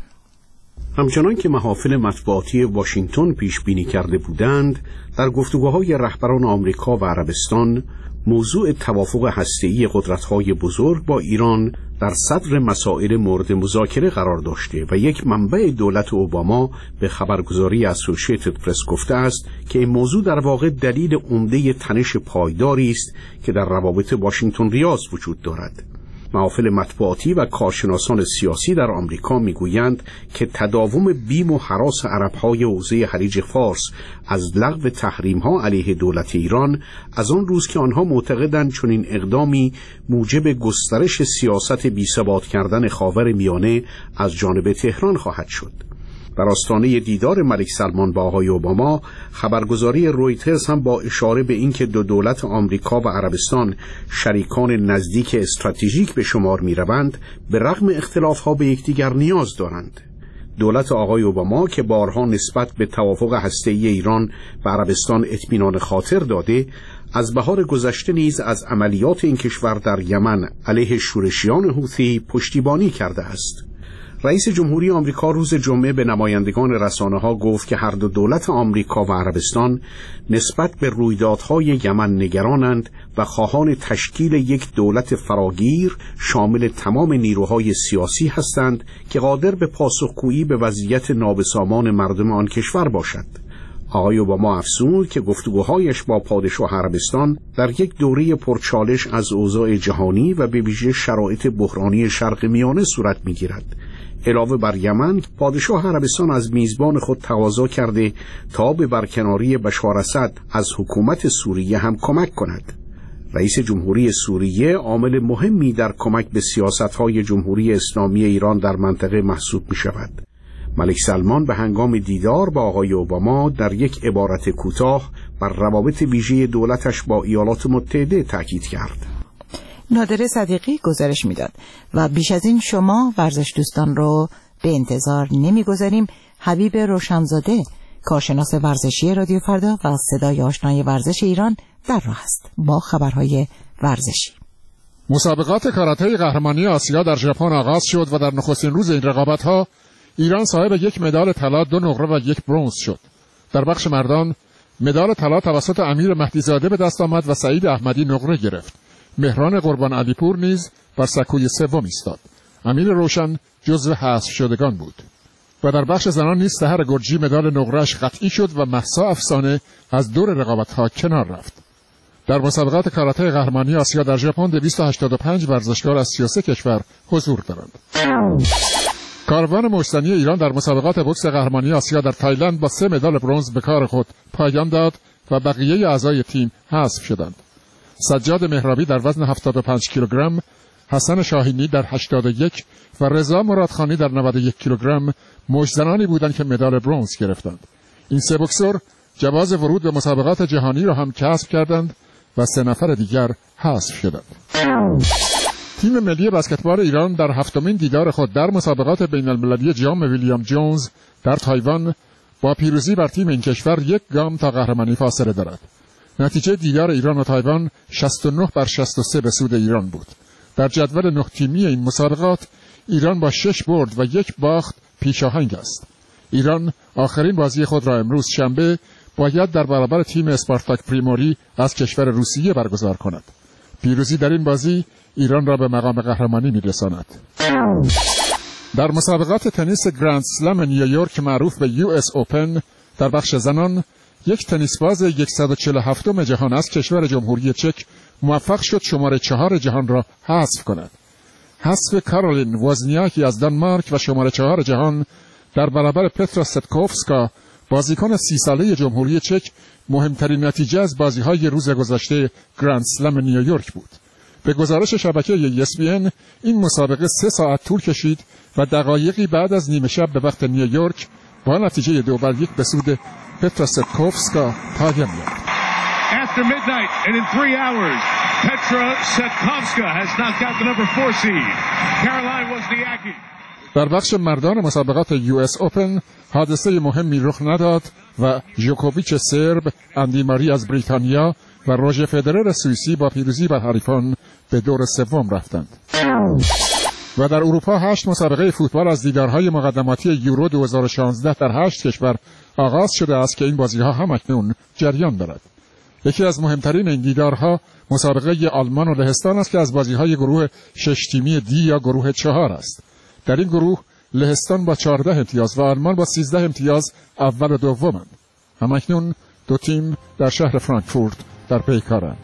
همچنان که محافل مطبوعاتی واشنگتن پیش بینی کرده بودند، در گفتگوهای رهبران آمریکا و عربستان موضوع توافق هسته‌ای قدرت‌های بزرگ با ایران در صدر مسائل مورد مذاکره قرار داشته و یک منبع دولت اوباما به خبرگزاری اسوسییتد پرس گفته است که این موضوع در واقع دلیل عمده تنش پایداری است که در روابط واشنگتن ریاض وجود دارد. محافل مطبوعاتی و کارشناسان سیاسی در آمریکا میگویند که تداوم بیم و هراس عرب‌های حوزه خلیج فارس از لغو تحریم‌ها علیه دولت ایران از آن روز که آنها معتقدند چنین اقدامی موجب گسترش سیاست بی‌ثبات کردن خاورمیانه از جانب تهران خواهد شد. در آستانه دیدار ملک سلمان با آقای اوباما، خبرگزاری رویترز هم با اشاره به اینکه دو دولت آمریکا و عربستان شریکان نزدیک استراتژیک به شمار می‌روند، به رغم اختلاف‌ها به یکدیگر نیاز دارند. دولت آقای اوباما که بارها نسبت به توافق هسته‌ای ایران و عربستان اطمینان خاطر داده، از بهار گذشته نیز از عملیات این کشور در یمن علیه شورشیان حوثی پشتیبانی کرده است. رئیس جمهوری آمریکا روز جمعه به نمایندگان رسانه‌ها گفت که هر دو دولت آمریکا و عربستان نسبت به رویدادهای یمن نگرانند و خواهان تشکیل یک دولت فراگیر شامل تمام نیروهای سیاسی هستند که قادر به پاسخگویی به وضعیت نابسامان مردم آن کشور باشد. آقای اوباما افزود که گفتگوهایش با پادشاه عربستان در یک دوره پرچالش از اوضاع جهانی و به ویژه شرایط بحرانی شرق میانه صورت می‌گیرد. علاوه بر یمن، پادشاه عربستان از میزبان خود تقاضا کرده تا به برکناری بشار اسد از حکومت سوریه هم کمک کند. رئیس جمهوری سوریه عامل مهمی در کمک به سیاست‌های جمهوری اسلامی ایران در منطقه محسوب می‌شود. ملک سلمان به هنگام دیدار با آقای اوباما در یک عبارت کوتاه بر روابط ویژه دولتش با ایالات متحده تاکید کرد. نادر صدیقی گزارش میداد و بیش از این شما ورزش دوستان رو به انتظار نمیگذاریم. حبیب روشنزاده، کارشناس ورزشی رادیو فردا و صدای آشنای ورزش ایران، در راه است با خبرهای ورزشی. مسابقات کاراته قهرمانی آسیا در ژاپن آغاز شد و در نخستین روز این رقابت‌ها ایران صاحب یک مدال طلا، دو نقره و یک برنز شد. در بخش مردان مدال طلا توسط امیر مهدیزاده به دست آمد و سعید احمدی نقره گرفت. مهران قربان علیپور نیز بر سکوی سوم ایستاد. امیر روشن جزو حذف شدگان بود. و در بخش زنان نیز سحر گرجی مدال نقره‌اش قطعی شد و مهسا افسانه از دور رقابت‌ها کنار رفت. در مسابقات کاراته قهرمانی آسیا در ژاپن دویست و هشتاد و پنج ورزشکار از سی و سه کشور حضور دارند. کاروان مشتنی ایران در مسابقات بوکس قهرمانی آسیا در تایلند با سه مدال برنز به کار خود پایان داد و بقیه اعضای تیم حذف شدند. سجاد مهرابی در وزن هفتاد و پنج کیلوگرم، حسن شاهینی در هشتاد و یک و رضا مرادخانی در نود و یک کیلوگرم مشتزنانی بودند که مدال برنز گرفتند. این سه بوکسور جواز ورود به مسابقات جهانی را هم کسب کردند و سه نفر دیگر حذف شدند. تیم ملی بسکتبال ایران در هفتمین دیدار خود در مسابقات بین المللی جام ویلیام جونز در تایوان با پیروزی بر تیم این کشور یک گام تا قهرمانی فاصله دارد. نتیجه دیدار ایران و تایوان شصت و نه بر شصت و سه به سود ایران بود. در جدول نه تیمی این مسابقات ایران با شش برد و یک باخت پیشاهنگ است. ایران آخرین بازی خود را امروز شنبه باید در برابر تیم اسپارتاک پریموری از کشور روسیه برگزار کند. پیروزی در این بازی ایران را به مقام قهرمانی می‌رساند. در مسابقات تنیس گرند سلم نیویورک معروف به یو اس اوپن در بخش زنان، یک تنیسباز صد و چهل و هفتم جهان از کشور جمهوری چک موفق شد شماره چهار جهان را حذف کند. حذف کارولین وزنیاکی از دانمارک و شماره چهار جهان در برابر پترا ستکوفسکا بازیکن سی ساله جمهوری چک مهمترین نتیجه از بازی‌های روز گذشته گرند سلم نیویورک بود. به گزارش شبکه ای اس پی ان این مسابقه سه ساعت طول کشید و دقایقی بعد از نیمه شب به وقت نیویورک با نتیجه دو بر یک به سود پترا ستکوفسکا پایان یافت. After midnight and in three hours, Petra Setkovska has knocked out the number four seed, Caroline Wozniacki. در بخش مردان مسابقات یو اس اوپن حادثه مهمی رخ نداد و جوکوویچ سرب، اندی ماری از بریتانیا و روژر فدرر سوئیسی با پیروزی بر حریفان به دور سوم رفتند. و در اروپا هشت مسابقه فوتبال از دیدارهای مقدماتی یورو دو هزار و شانزده در هشت کشور آغاز شده است که این بازی‌ها هم اکنون جریان دارد. یکی از مهمترین این دیدارها مسابقه آلمان و لهستان است که از بازی‌های گروه شش تیمی دی یا گروه چهار است. در این گروه لهستان با چهارده امتیاز و آلمان با سیزده امتیاز اول و دومند. هم اکنون دو تیم در شهر فرانکفورت در پیکارند.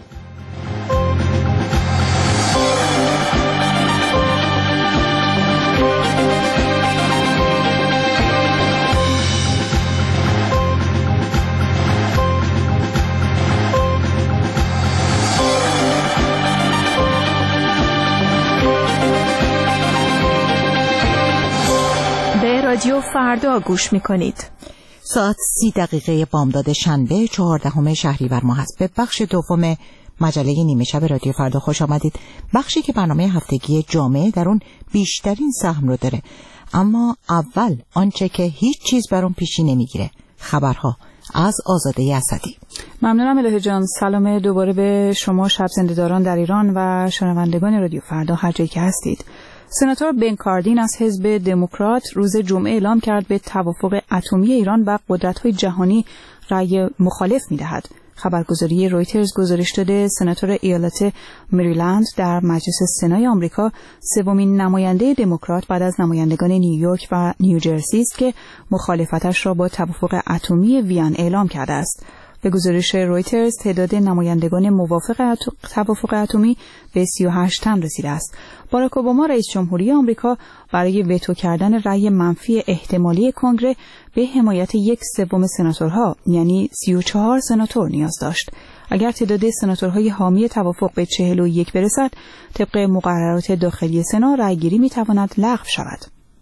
رادیو فردا گوش میکنید. ساعت سی دقیقه بامداد شنبه چهاردهم شهریور ماه است. به بخش دوم مجله نیمه شب رادیو فردا خوش آمدید. بخشی که برنامه هفتگی جامعه در اون بیشترین سهم رو داره. اما اول آنچه که هیچ چیز بر اون پیشی نمیگیره، خبرها از آزاده اسدی. ممنونم الهه جان. سلام دوباره به شما شب زنده‌داران در ایران و شنوندگان رادیو فردا هر جایی که هستید. سناتور بن کاردین از حزب دموکرات روز جمعه اعلام کرد به توافق اتمی ایران و قدرت‌های جهانی رأی مخالف می‌دهد. خبرگزاری رویترز گزارش داده سناتور ایالت مریلند در مجلس سنای آمریکا سومین نماینده دموکرات بعد از نمایندگان نیویورک و نیوجرسی است که مخالفتش را با توافق اتمی وین اعلام کرده است. به گزارش رویترز تعداد نمایندگان موافق توافق اتمی به سی و هشت تن رسیده است. باراک اوباما رئیس جمهوری آمریکا برای وتو کردن رأی منفی احتمالی کنگره به حمایت یک سوم سناتورها یعنی سی و چهار سناتور نیاز داشت. اگر تعداد سناتورهای حامی توافق به چهل و یک برسد، طبق مقررات داخلی سنا رأیگیری میتواند لغو شود.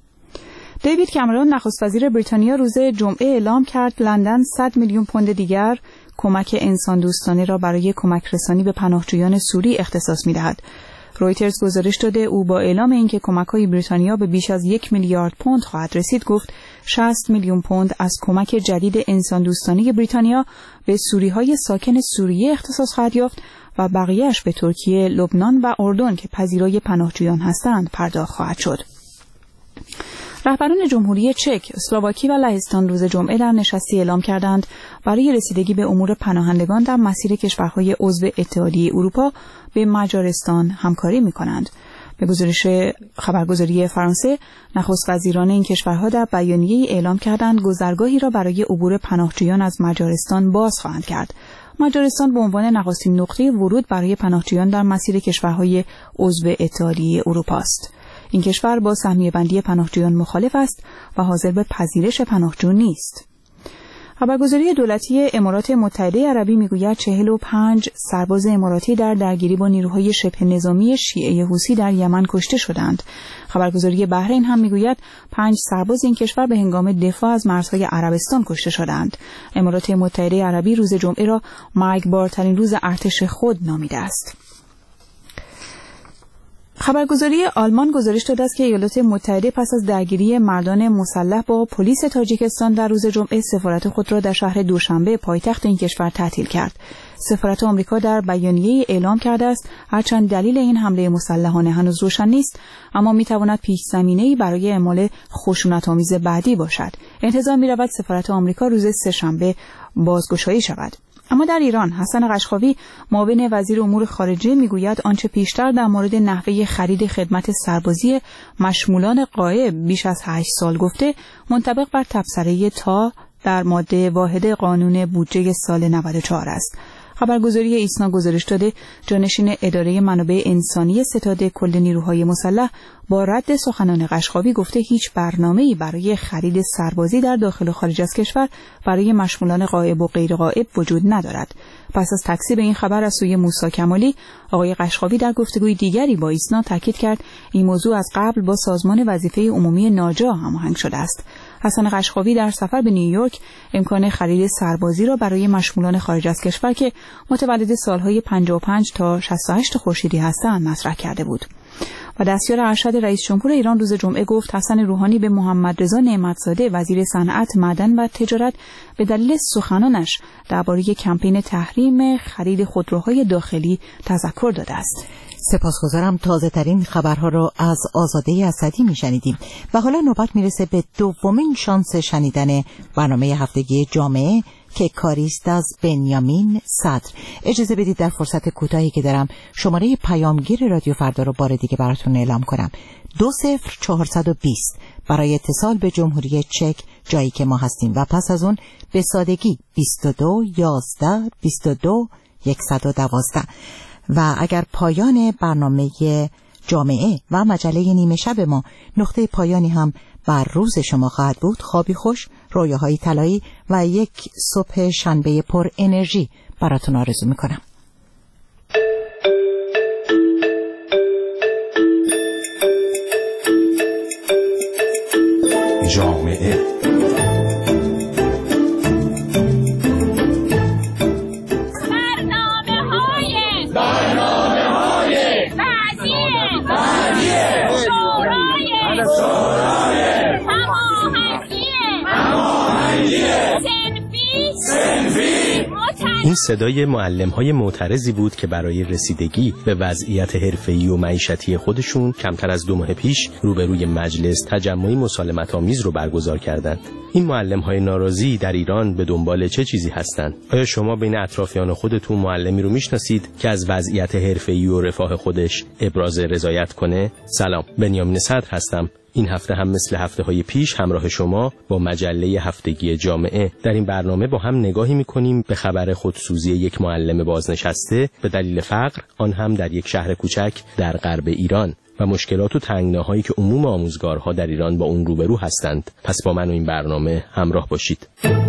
دیوید کامرون نخست وزیر بریتانیا روز جمعه اعلام کرد لندن صد میلیون پوند دیگر کمک انسان دوستانه را برای کمک رسانی به پناهجویان سوری اختصاص می‌دهد. رویترز گزارش داده او با اعلام اینکه کمک‌های بریتانیا به بیش از یک میلیارد پوند خواهد رسید گفت شصت میلیون پوند از کمک جدید انسان دوستانه بریتانیا به سوری‌های ساکن سوریه اختصاص خواهد یافت و بقیه‌اش به ترکیه، لبنان و اردن که پذیرای پناهجویان هستند پرداخت خواهد شد. رهبران جمهوری چک، اسلواکی و لهستان روز جمعه در نشستی اعلام کردند برای رسیدگی به امور پناهندگان در مسیر کشورهای عضو اتحادیه اروپا به مجارستان همکاری می‌کنند. به گزارش خبرگزاری فرانسه، نخست وزیران این کشورها در بیانیه‌ای اعلام کردند گذرگاهی را برای عبور پناهجویان از مجارستان باز خواهند کرد. مجارستان به عنوان نخستین نقطه ورود برای پناهجویان در مسیر کشورهای عضو اتحادیه اروپا است. این کشور با سهمیه بندی پناهجویان مخالف است و حاضر به پذیرش پناهجو نیست. خبرگزاری دولتی امارات متحده عربی میگوید چهل و پنج سرباز اماراتی در درگیری با نیروهای شبه نظامی شیعه حوثی در یمن کشته شدند. خبرگزاری بحرین هم میگوید پنج سرباز این کشور به هنگام دفاع از مرزهای عربستان کشته شدند. امارات متحده عربی روز جمعه را مرگبارترین روز ارتش خود نامیده است. خبرگزاری آلمان گزارش داده است که ایالات متحده پس از درگیری مردان مسلح با پلیس تاجیکستان در روز جمعه سفارت خود را در شهر دوشنبه پایتخت این کشور تعطیل کرد. سفارت آمریکا در بیانیه‌ای اعلام کرده است هرچند دلیل این حمله مسلحانه هنوز روشن نیست، اما می‌تواند پیش‌زمینه‌ای برای اعمال خشونت‌آمیز بعدی باشد. انتظار می‌رود سفارت آمریکا روز سه‌شنبه بازگشایی شود. اما در ایران حسن قشقاوی معاون وزیر امور خارجه میگوید آنچه پیشتر در مورد نحوه خرید خدمت سربازی مشمولان غایب بیش از هشت سال گفته منطبق بر تبصره تا در ماده واحد قانون بودجه سال نود و چهار است. خبرگزاری ایسنا گزارش داده جانشین اداره منابع انسانی ستاد کل نیروهای مسلح با رد سخنان قشقاوی گفته هیچ برنامه‌ای برای خرید سربازی در داخل و خارج از کشور برای مشمولان غایب و غیر غایب وجود ندارد. پس از تکذیب این خبر از سوی موسی کمالی، آقای قشقاوی در گفتگوی دیگری با ایسنا تاکید کرد این موضوع از قبل با سازمان وظیفه عمومی ناجا هماهنگ شده است. حسن قشقاوی در سفر به نیویورک امکان خرید سربازی را برای مشمولان خارج از کشور که متولد سالهای پنجاه و پنج تا شصت و هشت خورشیدی هستند مطرح کرده بود. و دستیار ارشد رئیس جمهور ایران روز جمعه گفت حسن روحانی به محمد رضا نعمتزاده وزیر صنعت، معدن و تجارت به دلیل سخنانش درباره کمپین تحریم خرید خودروهای داخلی تذکر داده است. سپاسگزارم. تازه ترین خبرها رو از آزاده اسدی میشنیدیم و حالا نوبت میرسه به دومین شانس شنیدن برنامه هفتگی جامعه که کاریست از بنیامین صدر. اجازه بدید در فرصت کوتاهی که دارم شماره پیامگیر رادیو فردا رو بار دیگه براتون اعلام کنم. دو صفر چهارصد و بیست برای اتصال به جمهوری چک جایی که ما هستیم و پس از اون به سادگی بیست و دو یازده بیست و دو صد و دوازده. و اگر پایان برنامه جامعه و مجله نیمه شب ما نقطه پایانی هم بر روز شما خواهد بود، خوابی خوش، رویاهای طلایی و یک صبح شنبه پر انرژی براتون آرزو میکنم. جامعه این صدای معلم‌های معترضی بود که برای رسیدگی به وضعیت حرفه‌ای و معیشتی خودشون کمتر از دو ماه پیش روبروی مجلس تجمعی مسالمت‌آمیز رو برگزار کردند. این معلم‌های ناراضی در ایران به دنبال چه چیزی هستند؟ آیا شما بین اطرافیان خودتون معلمی رو میشناسید که از وضعیت حرفه‌ای و رفاه خودش ابراز رضایت کنه؟ سلام، بنیامین صدر هستم. این هفته هم مثل هفته‌های پیش همراه شما با مجله هفتگی جامعه. در این برنامه با هم نگاهی می‌کنیم به خبر خودسوزی یک معلم بازنشسته به دلیل فقر، آن هم در یک شهر کوچک در غرب ایران، و مشکلات و تنگناهایی که عموم آموزگارها در ایران با اون روبرو هستند. پس با من و این برنامه همراه باشید.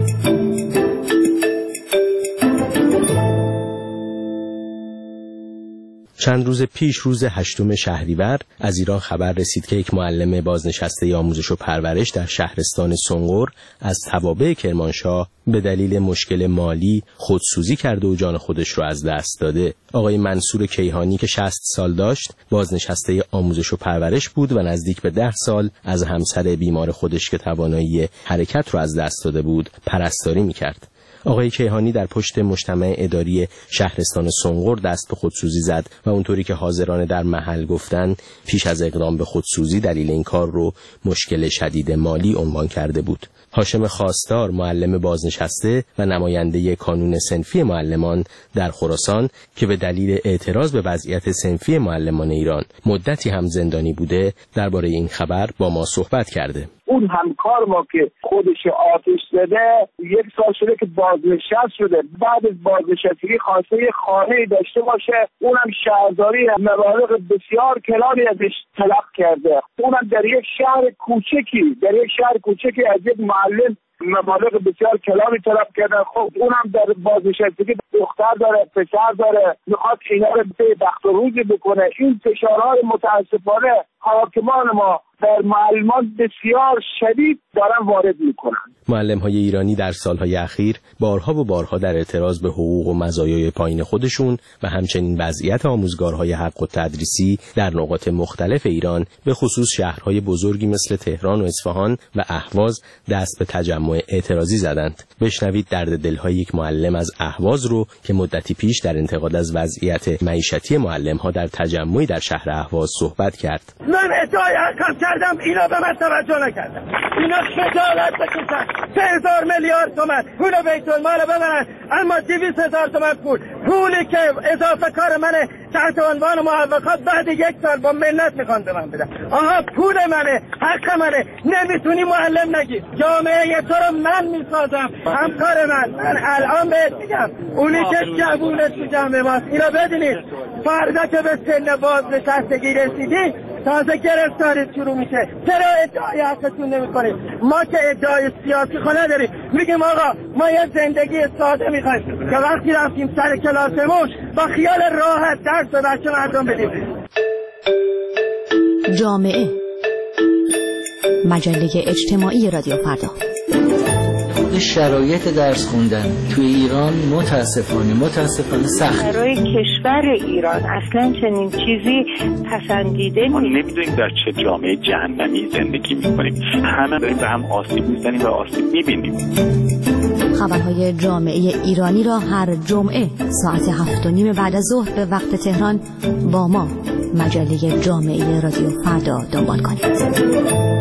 چند روز پیش روز هشتم شهریور از ایران خبر رسید که یک معلم بازنشسته آموزش و پرورش در شهرستان سنقر از توابع کرمانشاه به دلیل مشکل مالی خودسوزی کرده و جان خودش رو از دست داده. آقای منصور کیهانی که شصت سال داشت، بازنشسته آموزش و پرورش بود و نزدیک به ده سال از همسر بیمار خودش که توانایی حرکت رو از دست داده بود پرستاری می‌کرد. آقای کیهانی در پشت مجتمع اداری شهرستان سنقر دست به خودسوزی زد و اونطوری که حاضران در محل گفتن پیش از اقدام به خودسوزی دلیل این کار رو مشکل شدید مالی عنوان کرده بود. هاشم خواستار، معلم بازنشسته و نماینده کانون صنفی معلمان در خراسان که به دلیل اعتراض به وضعیت صنفی معلمان ایران مدتی هم زندانی بوده، درباره این خبر با ما صحبت کرده. اون همکار ما که خودش آتش زده یک سال شده که بازنشست شده، بعد از بازنشستگی خواسته یه خانه‌ای داشته باشه، اونم شهرداری مبالغ بسیار کلانی ازش طلب کرده، اونم در یک شهر کوچکی در یک شهر کوچکی از یک معلم مبالغ بسیار کلانی طلب کردن. خب اونم در بازنشستگی دختر داره، پسر داره، میخواد اینا رو به بخت و روزی بکنه. این فشارهای متاسفانه حاکمان ما در معلمان بسیار شدید دارن وارد میکنن. معلم‌های ایرانی در سالهای اخیر بارها و بارها در اعتراض به حقوق و مزایای پایین خودشون و همچنین وضعیت آموزگارهای حق و تدریسی در نقاط مختلف ایران به خصوص شهرهای بزرگی مثل تهران و اصفهان و اهواز دست به تجمع اعتراضی زدند. بشنوید درد دل‌های یک معلم از اهواز رو که مدتی پیش در انتقاد از وضعیت معیشتی معلم‌ها در تجمعی در شهر اهواز صحبت کرد. من ادعای حقم کردم، اینا به من توجه نکردن. اینا خجالت بکشن. سه هزار میلیارد تومان پول بیت المال ببرن، اما دویست هزار تومان پول پولی که اضافه کار منه تحت عنوان موافقات بعد یک سال با منت میخوان به من بدن. آها پول منه، حق منه، نمیتونی معلم نگی. جامعه تو رو من میسازم، همکار من. من الان بهت میگم اونی که جوونه تو جامعه ماست، اینا بدونید فردا که به سن بازنشستگی رسیدی تازه گرفتاری شروع میشه. چرا ادعای حقتون نمیکنید؟ ما که ادعای سیاسی خونه داریم، میگیم آقا ما یه زندگی ساده میخوایم که وقتی رفتیم سر کلاسمون با خیال راحت درس به بچه مردم بدیم. جامعه، مجله اجتماعی رادیو فردا. شرایط درس خوندن توی ایران متاسفانه متاسفانه سخت. برای کشور ایران اصلا چنین چیزی پسندیده نیست. ما نمیدونیم در چه جامعه جهنمی زندگی میکنیم. همه داریم به هم آسیب میزنیم و آسیب میبینیم. خبرهای جامعه ایرانی را هر جمعه ساعت هفت و نیم بعد از ظهر به وقت تهران با ما مجله جامعه رادیو فردا دنبال کنید.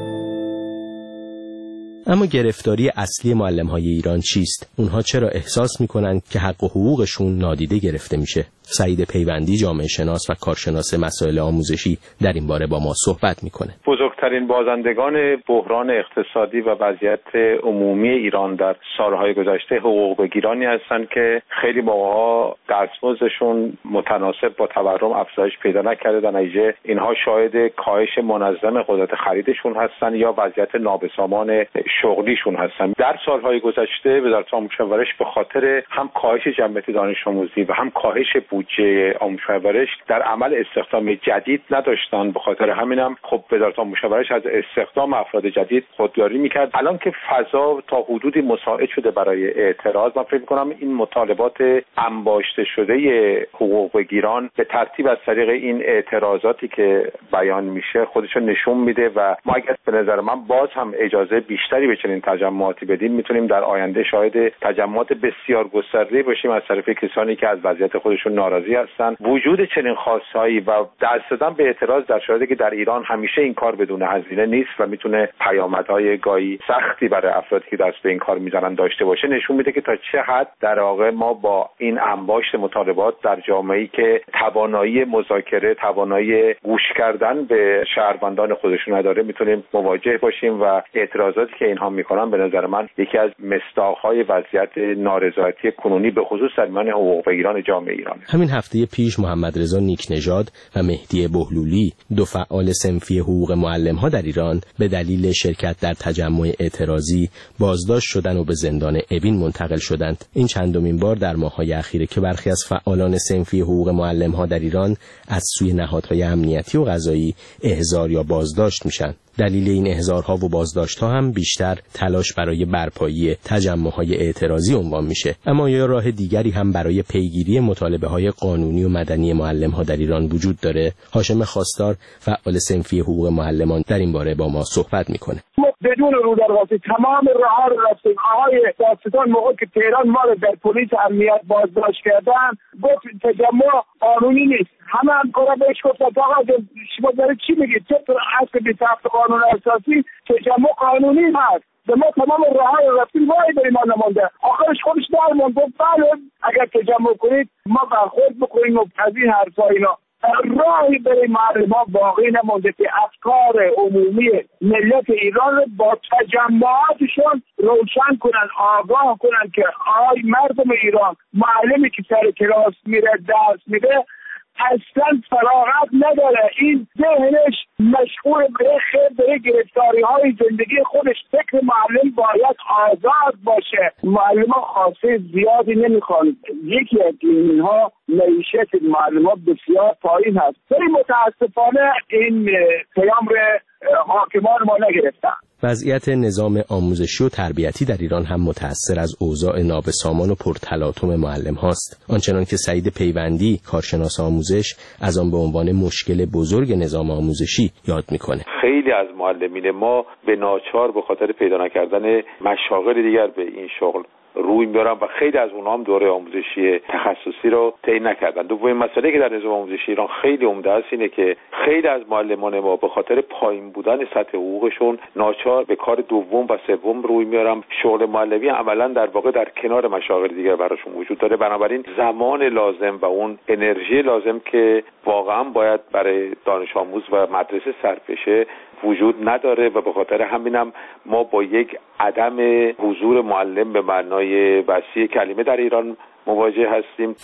اما گرفتاری اصلی معلم‌های ایران چیست؟ اونها چرا احساس می‌کنند که حق و حقوقشون نادیده گرفته میشه؟ سعید پیوندی، جامعه شناس و کارشناس مسائل آموزشی، در این باره با ما صحبت می‌کنه. بزرگترین بازندگان بحران اقتصادی و وضعیت عمومی ایران در سالهای گذشته حقوق بگیرانی هستند که خیلی موقع‌ها دستمزدشون متناسب با تورم افزایش پیدا نکرده، در نتیجه اینها شاهد کاهش منظم قدرت خریدشون هستند یا وضعیت نابسامان شغلیشون هستن. در سالهای گذشته وزارت آموزش و پرورش به خاطر هم کاهش جمعیت دانش آموزی و هم کاهش بودجه آموزش و پرورش در عمل استخدام جدید نداشتن. به خاطر همینم خب وزارت آموزش و پرورش از استخدام افراد جدید خودداری میکرد. الان که فضا تا حدودی مساعد شده برای اعتراض، من فکر می‌کنم این مطالبات انباشته شده حقوق بگیران به ترتیب از طریق این اعتراضاتی که بیان میشه خودشو نشون میده و ما اگر به نظر من باز هم اجازه بیشتری به چنین تجمعاتی بدیم میتونیم در آینده شاهد تجمعات بسیار گسترده باشیم از طرف کسانی که از وضعیت خودشون ناراضی هستند. وجود چنین خواستهایی و دست دادن به اعتراض در شرایطی که در ایران همیشه این کار بدون هزینه نیست و میتونه پیامدهای گاهی سختی برای افرادی که دست به این کار میزنن داشته باشه، نشون میده که تا چه حد در واقع ما با این انباشت مطالبات در جامعه‌ای که توانایی مذاکره، توانایی گوش کردن به شهروندان خودشون نداره میتونیم مواجه باشیم و اعتراضاتی که اینها میکنن به نظر من یکی از مصداق‌های وضعیت نارضایتی کنونی به خصوص در میان حقوق بگیران جامعه ایران. همین هفته پیش محمد رضا نیکنژاد و مهدی بهلولی، دو فعال صنفی حقوق معلم‌ها در ایران، به دلیل شرکت در تجمع اعتراضی بازداشت شدند و به زندان اوین منتقل شدند. این چندمین بار در ماه‌های اخیره که برخی از فعالان صنفی حقوق معلم‌ها در ایران از سوی نهادهای امنیتی و قضایی احضار یا بازداشت میشن. دلیل این احضارها و بازداشت‌ها هم بیشتر تلاش برای برپایی تجمع‌های اعتراضی عنوان میشه. اما یا راه دیگری هم برای پیگیری مطالبه‌های قانونی و مدنی معلم‌ها در ایران وجود داره؟ هاشم خواستار، فعال صنفی حقوق معلمان، در این باره با ما صحبت میکنه. بدون رو در واسه تمام راه رو رفتیم. آقای داستان موقع که تهران ما رو در پلیس امنیت بازداشت کردن گفت تجمع قانونی نیست. همه همکارا بهش گفتن آقا شما دارید چی میگید؟ چطور اصل بی طبق قانون اساسی تجمع قانونی هست؟ به ما تمام راه رو رفتیم وای بریم ما نمونده. آخرش خودش در موند گفت بله اگر تجمع کنید ما برخورد بکنیم و از این حرفا اینا. راهی برای معلمان باقی نمونده که افکار عمومی ملت ایران رو با تجمعاتشون روشن کنن، آگاه کنن که آی مردم ایران معلمی که سر کلاس میره درس میده اصلا فراغت نداره، این ذهنش مشغول به خیر به گرفتاری های زندگی خودش. فکر معلم باید آزاد باشه. معلمان خاصه زیادی نمیخوان. یکی از اینها معیشت معلمان بسیار پایین هست. ولی متاسفانه این پیام رو حاکمان ما نگرفتن. وضعیت نظام آموزشی و تربیتی در ایران هم متأثر از اوضاع نابسامان و پرتلاطم معلم هاست. آنچنان که سعید پیوندی، کارشناس آموزش، از آن به عنوان مشکل بزرگ نظام آموزشی یاد میکنه. خیلی از معلمین ما به ناچار به خاطر پیدا نکردن مشاغل دیگر به این شغل روی میارن و خیلی از اونها هم دوره آموزشی تخصصی رو طی نکردن. دومین مسئله که در نظام آموزشی ایران خیلی عمده است اینه که خیلی از معلمان ما به خاطر پایین بودن سطح حقوقشون ناچار به کار دوم و سوم روی میارن. شغل معلمی عملا در واقع در کنار مشاغل دیگر براشون وجود داره. بنابراین زمان لازم و اون انرژی لازم که واقعا باید برای دانش آموز و مدرسه صرف بشه وجود نداره و به خاطر همینم ما با یک عدم حضور معلم به معنای وسیع کلمه در ایران مواجه هستیم.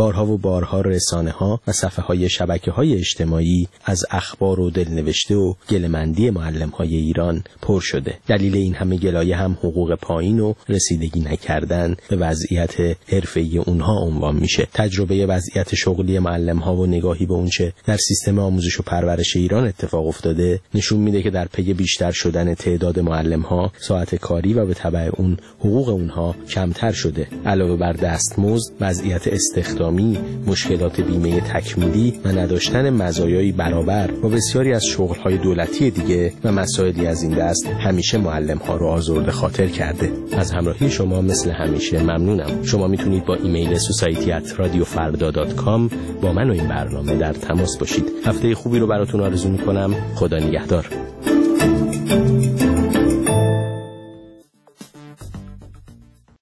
بارها و بارها رسانه ها و صفحه های شبکه های اجتماعی از اخبار و دلنوشته و گله‌مندی معلم های ایران پر شده. دلیل این همه گلایه هم حقوق پایین و رسیدگی نکردن به وضعیت حرفه‌ای اونها عنوان میشه. تجربه وضعیت شغلی معلم ها و نگاهی به اونچه در سیستم آموزش و پرورش ایران اتفاق افتاده نشون میده که در پی بیشتر شدن تعداد معلم ها ساعت کاری و به تبع اون حقوق اونها کمتر شده. علاوه بر دستمزد، وضعیت استخدامی، مشکلات بیمه تکمیلی و نداشتن مزایای برابر با بسیاری از شغل‌های دولتی دیگه و مسائلی از این دست همیشه معلم‌ها رو آزرده خاطر کرده. از همراهی شما مثل همیشه ممنونم. شما میتونید با ایمیل سوسایتی ات رادیو فردا دات کام با من و این برنامه در تماس باشید. هفته خوبی رو براتون آرزو می‌کنم. خدا نگهدار.